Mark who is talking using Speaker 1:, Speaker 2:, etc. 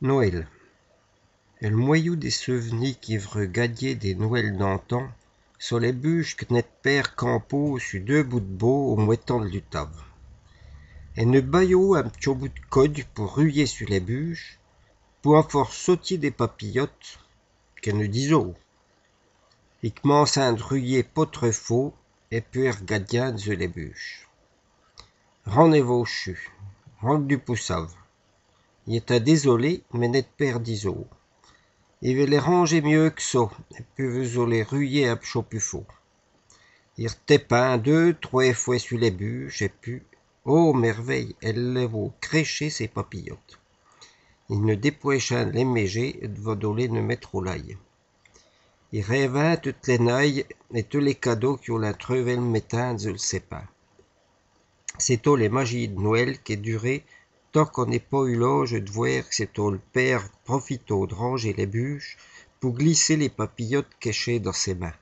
Speaker 1: Noël. Et le moyeu des souvenirs qui gagner des Noëls d'antan, sur les bûches que net père campo sur deux bouts de beau au mouettant du table. Et ne baillot un petit bout de code pour ruyer sur les bûches, pour en faire sauter des papillotes, qu'elle ne disent. Et commence à ruyer pas trop faux, et puis regarder sur les bûches. Rendez-vous au chu, rentre du poussave. Il était désolé, mais net père d'iso. Il veut les ranger mieux que ça, et puis vous les ruyer un peu plus faux. Il retépin 2-3 fois sur les bûches, et puis, oh merveille, elle les vaut crécher ses papillotes. Il ne dépouécha les mégés, de vodoler ne mettre au l'ail. Il rêva toutes les nailles et tous les cadeaux qui ont la trouvé le matin de le sapin. C'est les magies de Noël qui duraient tant qu'on n'est pas eu l'âge de voir que c'est le père profito de ranger les bûches pour glisser les papillotes cachées dans ses mains.